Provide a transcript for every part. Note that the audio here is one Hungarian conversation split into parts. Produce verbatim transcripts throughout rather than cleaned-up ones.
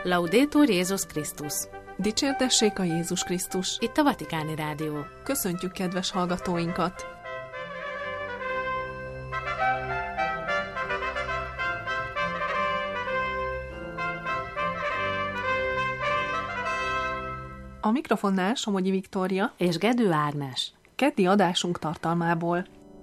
Laudetur Jézus Krisztus! Dicsértessék a Jézus Krisztus! Itt a Vatikáni Rádió. Köszöntjük kedves hallgatóinkat! A mikrofonnál Somogyi Viktória és Gedő Ágnes. Keddi adásunk tartalmából.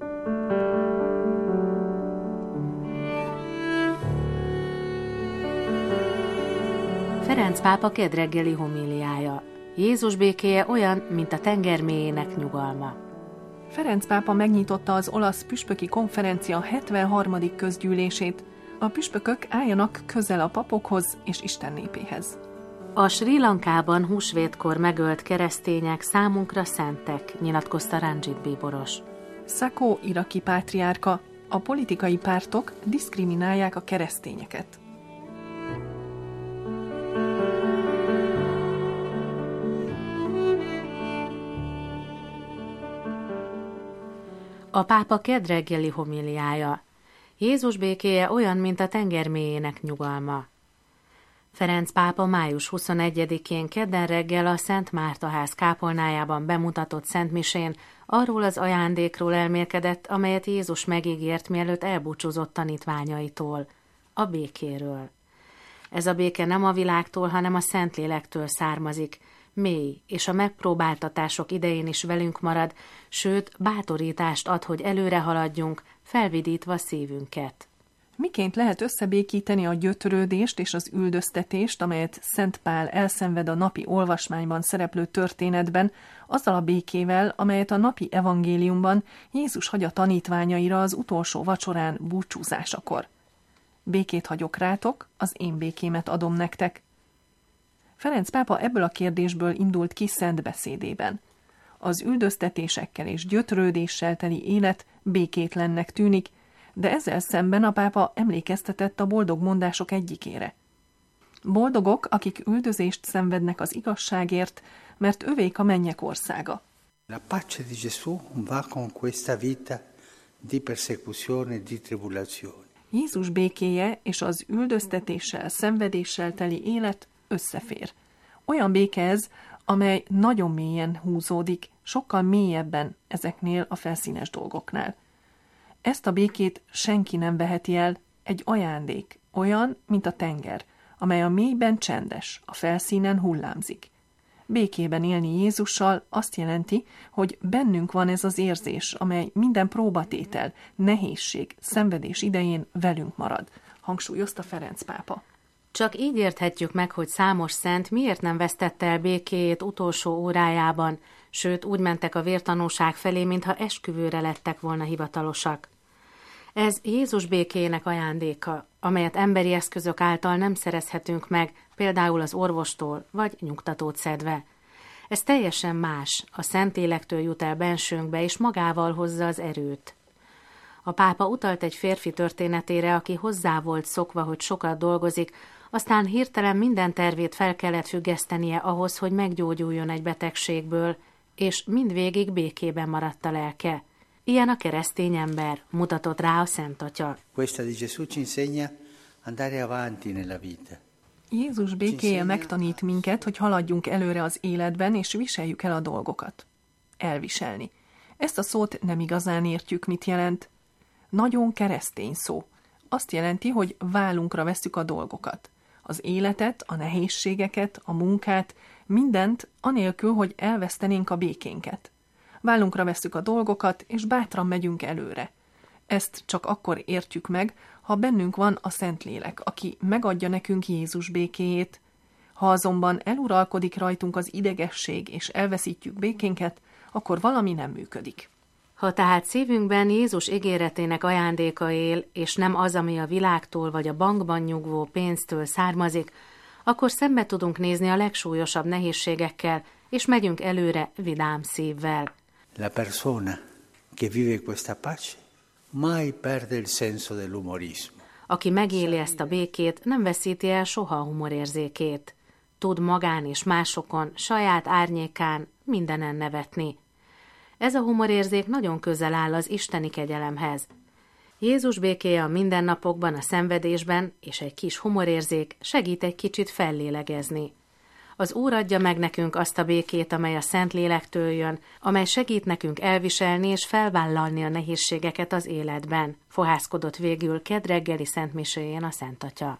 Ferenc pápa kedreggeli homíliája. Jézus békéje olyan, mint a tenger mélyének nyugalma. Ferenc pápa megnyitotta az olasz püspöki konferencia hetvenharmadik közgyűlését. A püspökök álljanak közel a papokhoz és Isten népéhez. A Srí Lankában húsvétkor megölt keresztények számunkra szentek, nyilatkozta Ranjit bíboros. Szakó iraki pátriárka: a politikai pártok diszkriminálják a keresztényeket. A pápa kedreggeli homíliája. Jézus békéje olyan, mint a tenger mélyének nyugalma. Ferenc pápa május huszonegyedikén kedden reggel a Szent Márta ház kápolnájában bemutatott szentmisén arról az ajándékról elmélkedett, amelyet Jézus megígért, mielőtt elbúcsúzott tanítványaitól, a békéről. Ez a béke nem a világtól, hanem a Szentlélektől származik, mély, és a megpróbáltatások idején is velünk marad, sőt, bátorítást ad, hogy előre haladjunk, felvidítva szívünket. Miként lehet összebékíteni a gyötrődést és az üldöztetést, amelyet Szent Pál elszenved a napi olvasmányban szereplő történetben, azzal a békével, amelyet a napi evangéliumban Jézus hagy a tanítványaira az utolsó vacsorán búcsúzásakor. Békét hagyok rátok, az én békémet adom nektek. Ferenc pápa ebből a kérdésből indult ki szent beszédében. Az üldöztetésekkel és gyötrődéssel teli élet békétlennek tűnik, de ezzel szemben a pápa emlékeztetett a boldog mondások egyikére. Boldogok, akik üldözést szenvednek az igazságért, mert övék a mennyek országa. La pace di Gesù va con questa vita di persecuzione e di tribulazione. Jézus békéje és az üldöztetéssel, szenvedéssel teli élet összefér. Olyan béke ez, amely nagyon mélyen húzódik, sokkal mélyebben ezeknél a felszínes dolgoknál. Ezt a békét senki nem veheti el, egy ajándék, olyan, mint a tenger, amely a mélyben csendes, a felszínen hullámzik. Békében élni Jézussal azt jelenti, hogy bennünk van ez az érzés, amely minden próbatétel, nehézség, szenvedés idején velünk marad, hangsúlyozta Ferenc pápa. Csak így érthetjük meg, hogy számos szent miért nem vesztette el békéjét utolsó órájában, sőt úgy mentek a vértanúság felé, mintha esküvőre lettek volna hivatalosak. Ez Jézus békéjének ajándéka, amelyet emberi eszközök által nem szerezhetünk meg, például az orvostól vagy nyugtatót szedve. Ez teljesen más, a Szentlélektől jut el bensőnkbe, és magával hozza az erőt. A pápa utalt egy férfi történetére, aki hozzá volt szokva, hogy sokat dolgozik, aztán hirtelen minden tervét fel kellett függesztenie ahhoz, hogy meggyógyuljon egy betegségből, és mindvégig békében maradt a lelke. Ilyen a keresztény ember, mutatott rá a Szent Atya. Questa di Gesù ci insegna andare avanti nella vita. Jézus békéje megtanít minket, hogy haladjunk előre az életben, és viseljük el a dolgokat. Elviselni. Ezt a szót nem igazán értjük, mit jelent. Nagyon keresztény szó. Azt jelenti, hogy vállunkra vesszük a dolgokat. Az életet, a nehézségeket, a munkát, mindent, anélkül, hogy elvesztenénk a békénket. Vállunkra vesszük a dolgokat, és bátran megyünk előre. Ezt csak akkor értjük meg, ha bennünk van a Szentlélek, aki megadja nekünk Jézus békéjét. Ha azonban eluralkodik rajtunk az idegesség, és elveszítjük békénket, akkor valami nem működik. Ha tehát szívünkben Jézus ígéretének ajándéka él, és nem az, ami a világtól vagy a bankban nyugvó pénztől származik, akkor szembe tudunk nézni a legsúlyosabb nehézségekkel, és megyünk előre vidám szívvel. La persona che vive questa pace mai perde il senso dell'umorismo. Aki megéli ezt a békét, nem veszíti el soha a humorérzékét. Tud magán és másokon, saját árnyékán, mindenen nevetni. Ez a humorérzék nagyon közel áll az isteni kegyelemhez. Jézus békéje a mindennapokban, a szenvedésben és egy kis humorérzék segít egy kicsit fellélegezni. Az Úr adja meg nekünk azt a békét, amely a Szentlélektől jön, amely segít nekünk elviselni és felvállalni a nehézségeket az életben, fohászkodott végül kedd reggeli szentmiséjén a Szent Atya.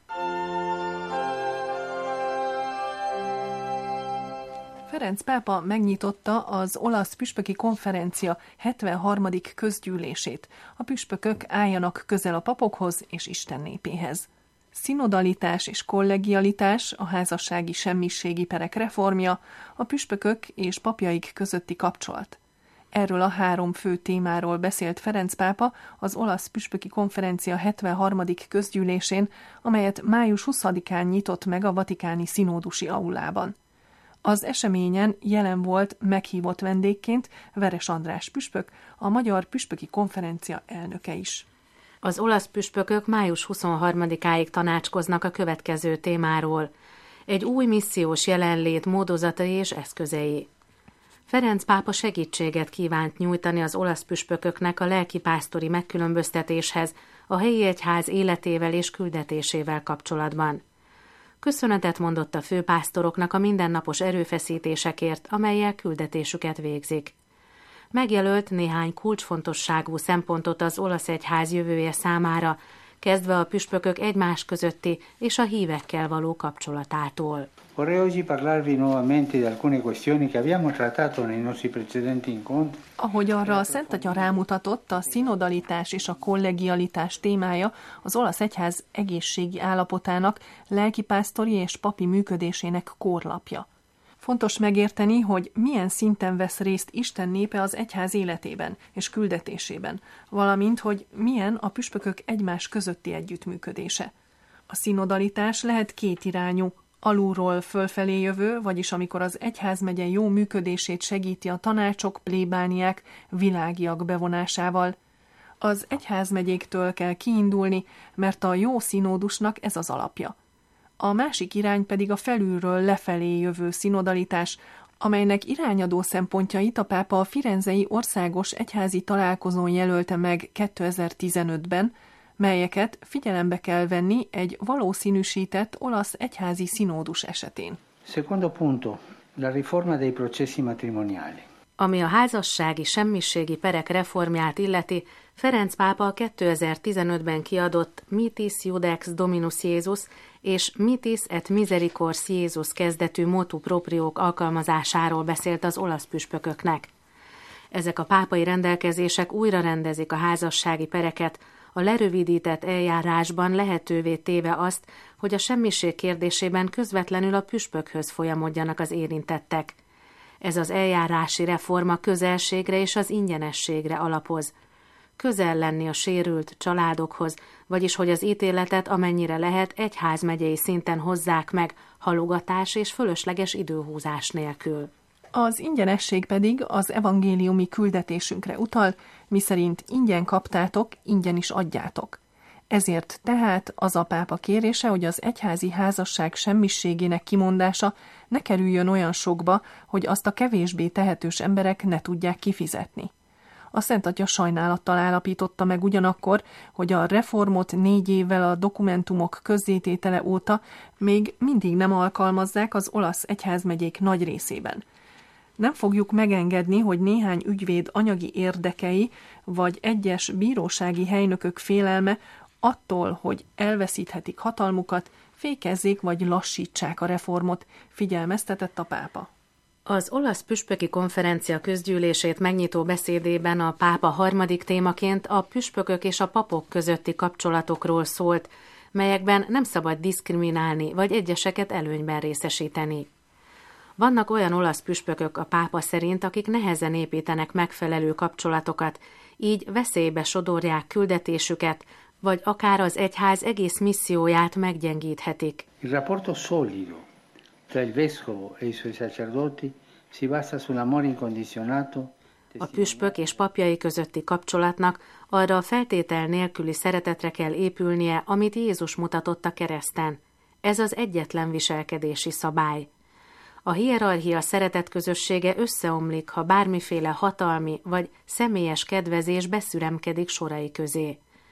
Ferenc pápa megnyitotta az olasz püspöki konferencia hetvenharmadik közgyűlését. A püspökök álljanak közel a papokhoz és Isten népéhez. Szinodalitás és kollegialitás, a házassági semmiségi perek reformja, a püspökök és papjaik közötti kapcsolat. Erről a három fő témáról beszélt Ferenc pápa az olasz püspöki konferencia hetvenharmadik közgyűlésén, amelyet május huszadikán nyitott meg a vatikáni szinódusi aulában. Az eseményen jelen volt meghívott vendégként Veres András püspök, a Magyar Püspöki Konferencia elnöke is. Az olasz püspökök május huszonharmadikáig tanácskoznak a következő témáról. Egy új missziós jelenlét módozatai és eszközei. Ferenc pápa segítséget kívánt nyújtani az olasz püspököknek a lelkipásztori megkülönböztetéshez, a helyi egyház életével és küldetésével kapcsolatban. Köszönetet mondott a főpásztoroknak a mindennapos erőfeszítésekért, amellyel küldetésüket végzik. Megjelölt néhány kulcsfontosságú szempontot az olasz egyház jövője számára, kezdve a püspökök egymás közötti és a hívekkel való kapcsolatától. Vorrei oggi parlarvi nuovamente di alcune questioni che abbiamo trattato nei nostri precedenti incontri. Ahogy arra a Szent Atya rámutatott, a szinodalitás és a kollegialitás témája az olasz egyház egészségi állapotának, lelkipásztori és papi működésének kórlapja. Fontos megérteni, hogy milyen szinten vesz részt Isten népe az egyház életében és küldetésében, valamint, hogy milyen a püspökök egymás közötti együttműködése. A szinodalitás lehet kétirányú, alulról fölfelé jövő, vagyis amikor az egyházmegye jó működését segíti a tanácsok, plébániák, világiak bevonásával. Az egyházmegyéktől kell kiindulni, mert a jó szinódusnak ez az alapja. A másik irány pedig a felülről lefelé jövő szinodalitás, amelynek irányadó szempontjait a pápa a firenzei országos egyházi találkozón jelölte meg kétezer-tizenötben, melyeket figyelembe kell venni egy valószínűsített olasz egyházi szinódus esetén. Secondo punto, la riforma dei processi matrimoniali. Ami a házassági semmiségi perek reformját illeti, Ferenc pápa kétezer-tizenötben kiadott Mitis Judex Dominus Jézus és Mitis et Misericors Jézus kezdetű motu propriók alkalmazásáról beszélt az olasz püspököknek. Ezek a pápai rendelkezések újra rendezik a házassági pereket, a lerövidített eljárásban lehetővé téve azt, hogy a semmiség kérdésében közvetlenül a püspökhöz folyamodjanak az érintettek. Ez az eljárási reforma közelségre és az ingyenességre alapoz. Közel lenni a sérült családokhoz, vagyis hogy az ítéletet amennyire lehet egyházmegyei szinten hozzák meg, halogatás és fölösleges időhúzás nélkül. Az ingyenesség pedig az evangéliumi küldetésünkre utal, miszerint ingyen kaptátok, ingyen is adjátok. Ezért tehát az a pápa kérése, hogy az egyházi házasság semmisségének kimondása ne kerüljön olyan sokba, hogy azt a kevésbé tehetős emberek ne tudják kifizetni. A Szent Atya sajnálattal állapította meg ugyanakkor, hogy a reformot négy évvel a dokumentumok közzététele óta még mindig nem alkalmazzák az olasz egyházmegyék nagy részében. Nem fogjuk megengedni, hogy néhány ügyvéd anyagi érdekei vagy egyes bírósági helynökök félelme attól, hogy elveszíthetik hatalmukat, fékezzék vagy lassítsák a reformot, figyelmeztetett a pápa. Az olasz püspöki konferencia közgyűlését megnyitó beszédében a pápa harmadik témaként a püspökök és a papok közötti kapcsolatokról szólt, melyekben nem szabad diszkriminálni vagy egyeseket előnyben részesíteni. Vannak olyan olasz püspökök a pápa szerint, akik nehezen építenek megfelelő kapcsolatokat, így veszélybe sodorják küldetésüket, vagy akár az egyház egész misszióját meggyengíthetik. Il rapporto solido tra il vescovo e i suoi sacerdoti si basa sull'amore incondizionato. A püspök és papjai közötti kapcsolatnak arra a feltétel nélküli szeretetre kell épülnie, amit Jézus mutatott a kereszten. Ez az egyetlen viselkedési szabály. A hierarchia szeretetközössége összeomlik, ha bármiféle hatalmi vagy személyes kedvezés beszüremkedik sorai közé.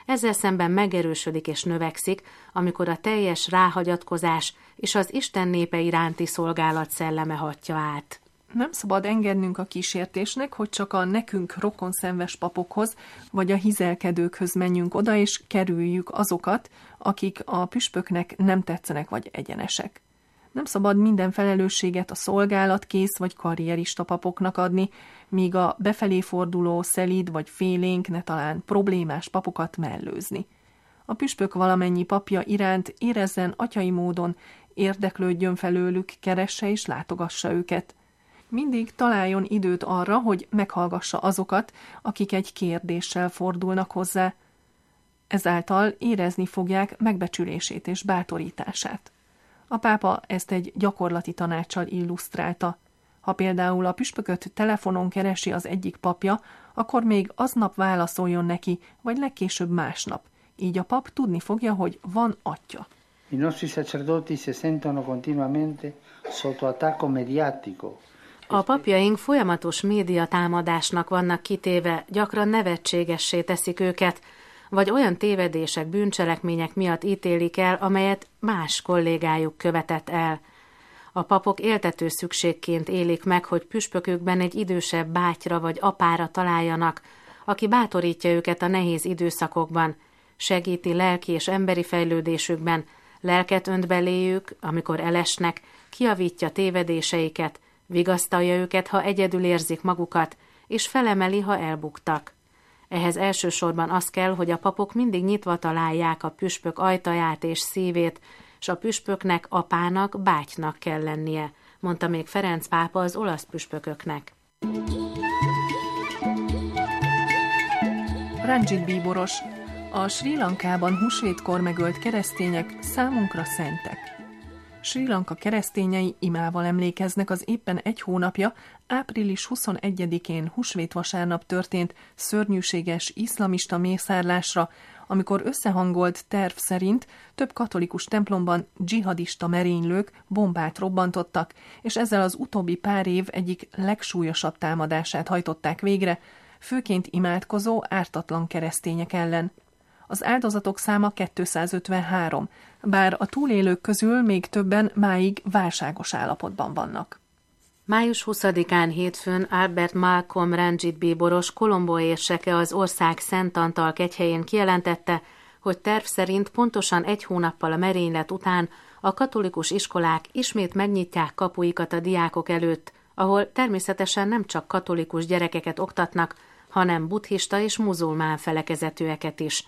ezzel szemben megerősödik és növekszik, amikor a teljes ráhagyatkozás és az Isten népe iránti szolgálat szelleme hatja át. Nem szabad engednünk a kísértésnek, hogy csak a nekünk rokonszenves papokhoz vagy a hizelkedőkhöz menjünk oda, és kerüljük azokat, akik a püspöknek nem tetszenek vagy egyenesek. Nem szabad minden felelősséget a szolgálatkész vagy karrierista papoknak adni, míg a befelé forduló, szelíd vagy félénk, ne talán problémás papokat mellőzni. A püspök valamennyi papja iránt érezzen atyai módon, érdeklődjön felőlük, keresse és látogassa őket. Mindig találjon időt arra, hogy meghallgassa azokat, akik egy kérdéssel fordulnak hozzá. Ezáltal érezni fogják megbecsülését és bátorítását. A pápa ezt egy gyakorlati tanáccsal illusztrálta. Ha például a püspököt telefonon keresi az egyik papja, akkor még aznap válaszoljon neki, vagy legkésőbb másnap. Így a pap tudni fogja, hogy van atya. I nostri sacerdoti si sentono continuamente sotto attacco mediatico. A papjaink folyamatos médiatámadásnak vannak kitéve, gyakran nevetségessé teszik őket, vagy olyan tévedések, bűncselekmények miatt ítélik el, amelyet más kollégájuk követett el. A papok éltető szükségként élik meg, hogy püspökükben egy idősebb bátyra vagy apára találjanak, aki bátorítja őket a nehéz időszakokban, segíti lelki és emberi fejlődésükben, lelket önt beléjük, amikor elesnek, kijavítja tévedéseiket, vigasztalja őket, ha egyedül érzik magukat, és felemeli, ha elbuktak. Ehhez elsősorban az kell, hogy a papok mindig nyitva találják a püspök ajtaját és szívét, és a püspöknek apának, bátynak kell lennie, mondta még Ferenc pápa az olasz püspököknek. Ranjit bíboros. A Srí Lankában húsvétkor megölt keresztények számunkra szentek. Srí Lanka keresztényei imával emlékeznek az éppen egy hónapja, április huszonegyedikén húsvétvasárnap történt szörnyűséges iszlamista mészárlásra, amikor összehangolt terv szerint több katolikus templomban dzsihadista merénylők bombát robbantottak, és ezzel az utóbbi pár év egyik legsúlyosabb támadását hajtották végre, főként imádkozó, ártatlan keresztények ellen. Az áldozatok száma kétszázötvenhárom, bár a túlélők közül még többen máig válságos állapotban vannak. május huszadikán hétfőn Albert Malcolm Ranjit bíboros, Colombo érseke az ország Szent Antal kegyhelyén kijelentette, hogy terv szerint pontosan egy hónappal a merénylet után a katolikus iskolák ismét megnyitják kapuikat a diákok előtt, ahol természetesen nem csak katolikus gyerekeket oktatnak, hanem buddhista és muzulmán felekezetűeket is.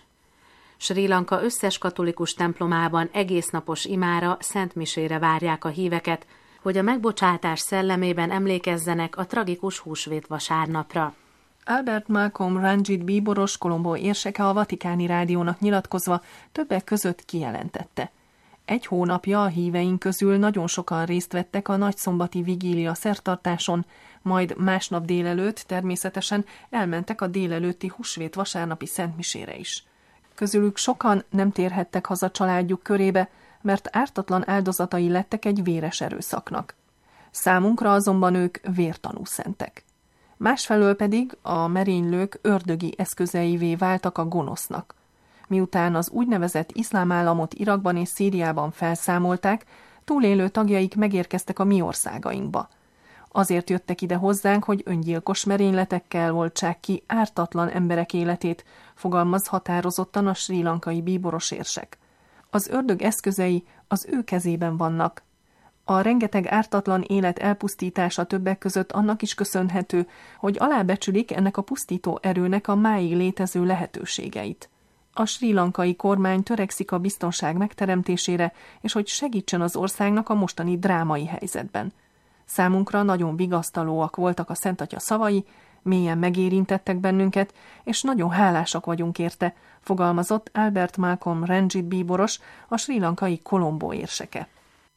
Srí Lanka összes katolikus templomában egésznapos imára, szentmisére várják a híveket, hogy a megbocsátás szellemében emlékezzenek a tragikus húsvét vasárnapra. Albert Malcolm Ranjit bíboros, Colombo érseke a Vatikáni Rádiónak nyilatkozva többek között kijelentette. Egy hónapja a híveink közül nagyon sokan részt vettek a nagyszombati vigília szertartáson, majd másnap délelőtt természetesen elmentek a délelőtti húsvét vasárnapi szentmisére is. Közülük sokan nem térhettek haza családjuk körébe, mert ártatlan áldozatai lettek egy véres erőszaknak. Számunkra azonban ők vértanú szentek. Másfelől pedig a merénylők ördögi eszközeivé váltak a gonosznak. Miután az úgynevezett iszlám államot Irakban és Szíriában felszámolták, túlélő tagjaik megérkeztek a mi országainkba. Azért jöttek ide hozzánk, hogy öngyilkos merényletekkel oltsák ki ártatlan emberek életét, fogalmaz határozottan a srí lankai bíboros érsek. Az ördög eszközei az ő kezében vannak. A rengeteg ártatlan élet elpusztítása többek között annak is köszönhető, hogy alábecsülik ennek a pusztító erőnek a máig létező lehetőségeit. A srí lankai kormány törekszik a biztonság megteremtésére, és hogy segítsen az országnak a mostani drámai helyzetben. Számunkra nagyon vigasztalóak voltak a Szent Atya szavai, mélyen megérintettek bennünket, és nagyon hálásak vagyunk érte, fogalmazott Albert Malcolm Ranjit bíboros, a srí lankai Colombo érseke.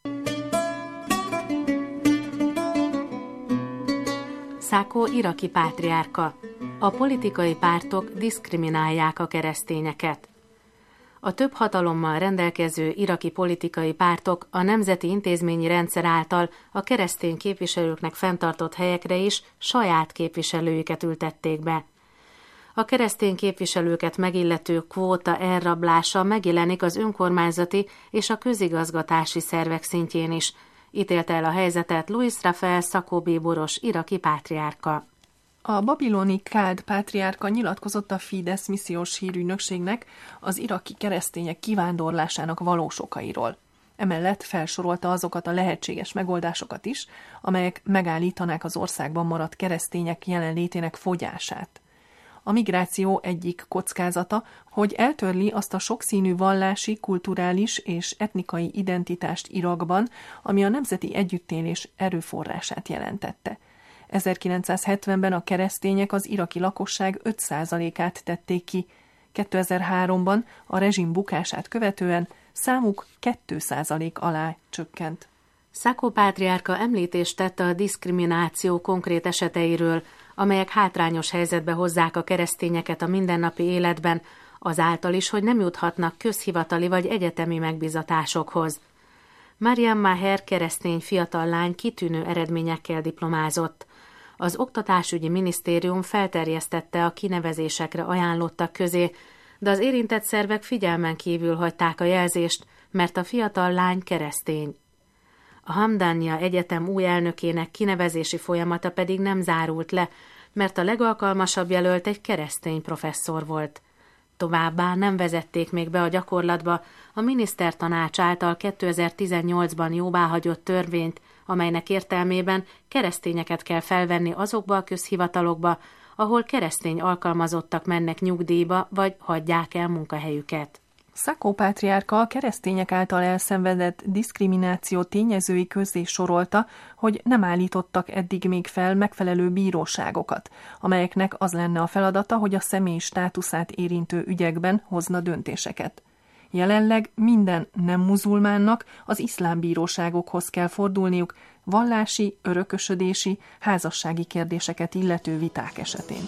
Szákó iraki pátriárka. A politikai pártok diszkriminálják a keresztényeket. A több hatalommal rendelkező iraki politikai pártok a nemzeti intézményi rendszer által a keresztény képviselőknek fenntartott helyekre is saját képviselőiket ültették be. A keresztény képviselőket megillető kvóta elrablása megjelenik az önkormányzati és a közigazgatási szervek szintjén is, ítélte el a helyzetet Luis Rafael Sacco-bíboros iraki pátriárka. A babiloni kád pátriárka nyilatkozott a Fidesz missziós hírügynökségnek az iraki keresztények kivándorlásának valós okairól. Emellett felsorolta azokat a lehetséges megoldásokat is, amelyek megállítanák az országban maradt keresztények jelenlétének fogyását. A migráció egyik kockázata, hogy eltörli azt a sokszínű vallási, kulturális és etnikai identitást Irakban, ami a nemzeti együttélés erőforrását jelentette. ezerkilencszázhetvenben a keresztények az iraki lakosság öt százalékát tették ki, kétezer-háromban a rezsim bukását követően számuk két százalék alá csökkent. Sacco pátriárka említést tett a diszkrimináció konkrét eseteiről, amelyek hátrányos helyzetbe hozzák a keresztényeket a mindennapi életben, azáltal is, hogy nem juthatnak közhivatali vagy egyetemi megbízatásokhoz. Mariam Maher keresztény fiatal lány kitűnő eredményekkel diplomázott. Az Oktatásügyi Minisztérium felterjesztette a kinevezésekre ajánlottak közé, de az érintett szervek figyelmen kívül hagyták a jelzést, mert a fiatal lány keresztény. A Hamdania Egyetem új elnökének kinevezési folyamata pedig nem zárult le, mert a legalkalmasabb jelölt egy keresztény professzor volt. Továbbá nem vezették még be a gyakorlatba a minisztertanács által kétezer-tizennyolcban jóváhagyott törvényt, amelynek értelmében keresztényeket kell felvenni azokba a közhivatalokba, ahol keresztény alkalmazottak mennek nyugdíjba, vagy hagyják el munkahelyüket. Sacco pátriárka a keresztények által elszenvedett diszkrimináció tényezői közé sorolta, hogy nem állítottak eddig még fel megfelelő bíróságokat, amelyeknek az lenne a feladata, hogy a személy státuszát érintő ügyekben hozna döntéseket. Jelenleg minden nem muzulmánnak az iszlám bíróságokhoz kell fordulniuk vallási, örökösödési, házassági kérdéseket illető viták esetén.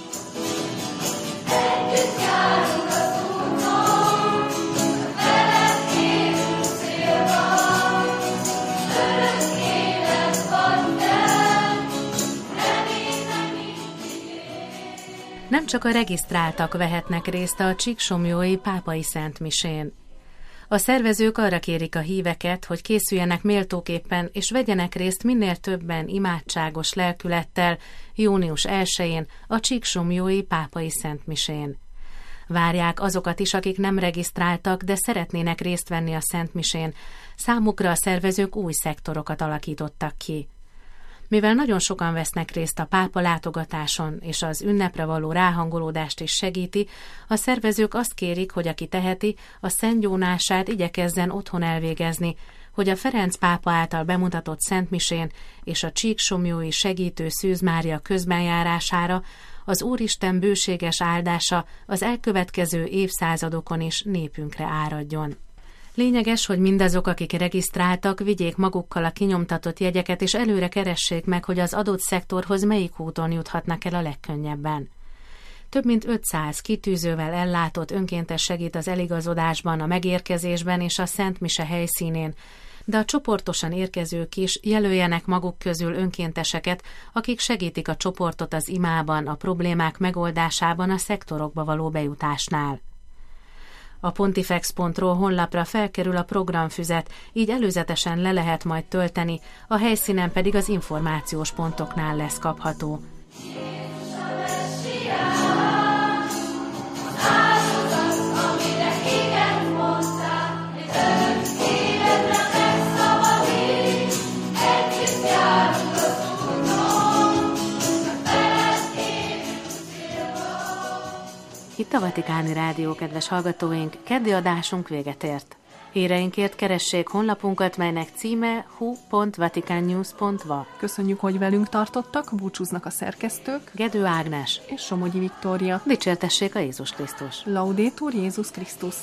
Nem csak a regisztráltak vehetnek részt a csíksomlyói pápai szentmisén. A szervezők arra kérik a híveket, hogy készüljenek méltóképpen és vegyenek részt minél többen imádságos lelkülettel június elsején a csíksomlyói pápai szentmisén. Várják azokat is, akik nem regisztráltak, de szeretnének részt venni a szentmisén. Számukra a szervezők új szektorokat alakítottak ki. Mivel nagyon sokan vesznek részt a pápa látogatáson, és az ünnepre való ráhangolódást is segíti, a szervezők azt kérik, hogy aki teheti, a szentgyónását igyekezzen otthon elvégezni, hogy a Ferenc pápa által bemutatott szentmisén és a csíksomlyói segítő Szűz Mária közbenjárására az Úristen bőséges áldása az elkövetkező évszázadokon is népünkre áradjon. Lényeges, hogy mindazok, akik regisztráltak, vigyék magukkal a kinyomtatott jegyeket, és előre keressék meg, hogy az adott szektorhoz melyik úton juthatnak el a legkönnyebben. Több mint ötszáz kitűzővel ellátott önkéntes segít az eligazodásban, a megérkezésben és a Szent Mise helyszínén, de a csoportosan érkezők is jelöljenek maguk közül önkénteseket, akik segítik a csoportot az imában, a problémák megoldásában, a szektorokba való bejutásnál. A pontifex pont ro honlapra felkerül a programfüzet, így előzetesen le lehet majd tölteni, a helyszínen pedig az információs pontoknál lesz kapható. Itt a Vatikáni Rádió, kedves hallgatóink, keddi adásunk véget ért. Híreinkért keressék honlapunkat, melynek címe hu pont vaticannews pont va. Köszönjük, hogy velünk tartottak, búcsúznak a szerkesztők, Gedő Ágnes és Somogyi Viktória. Dicsértessék a Jézus Krisztus! Laudetur Jézus Krisztus!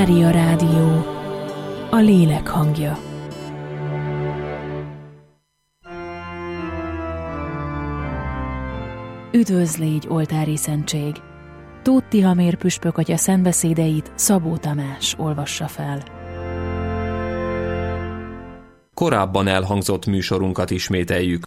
Mária Rádió, a lélek hangja. Üdvözl légy, oltári szentség! Tóth Tihamér püspök atya szentbeszédeit Szabó Tamás olvassa fel. Korábban elhangzott műsorunkat ismételjük.